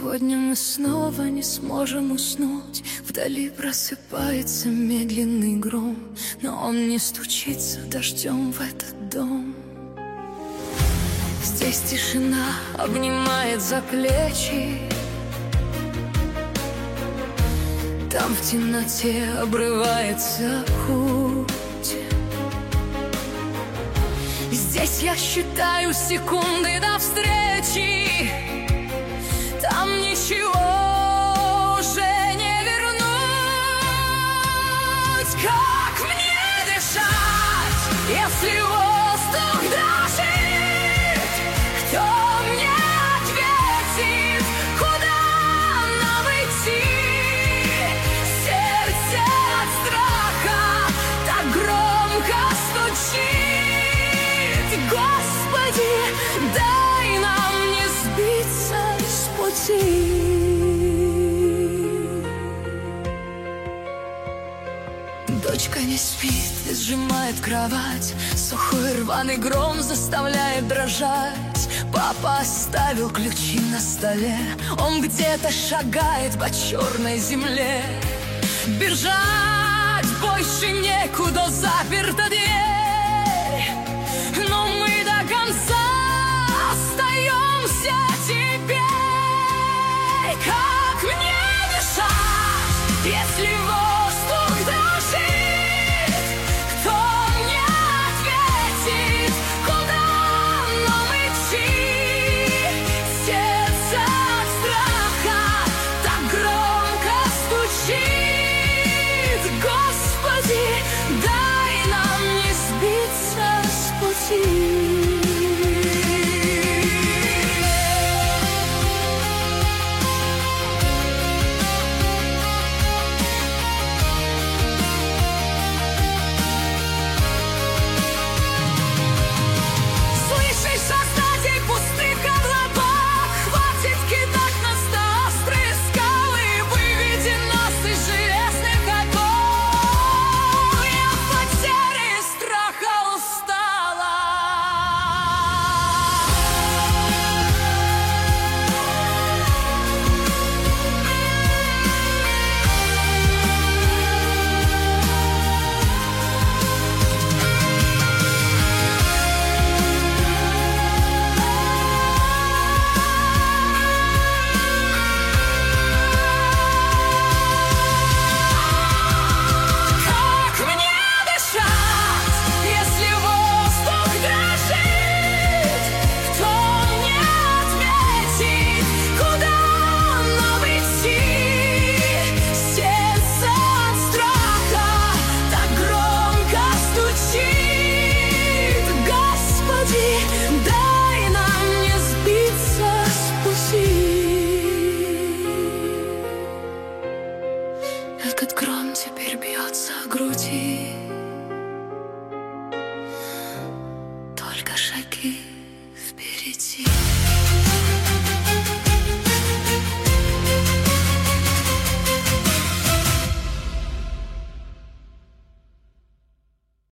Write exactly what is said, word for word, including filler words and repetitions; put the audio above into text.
Сегодня мы снова не сможем уснуть. Вдали просыпается медленный гром, но он не стучится дождем в этот дом. Здесь тишина обнимает за плечи, там в темноте обрывается путь. Здесь я считаю секунды до встречи, там ничего уже не вернуть. Как мне дышать, если воздух дрожит? Кто мне ответит, куда нам идти? Сердце от страха так громко стучит. Господи, дай нам не сбиться с пути. Дочка не спит и сжимает кровать, сухой рваный гром заставляет дрожать. Папа оставил ключи на столе, он где-то шагает по черной земле. Бежать больше некуда, заперта дверь, но мы до конца остаемся теперь. Как мне дышать, если воздух дрожит? Кто мне ответит, куда нам идти? Сердце от страха так громко стучит. Господи, дай нам не сбиться с пути. Этот гром теперь бьется в груди.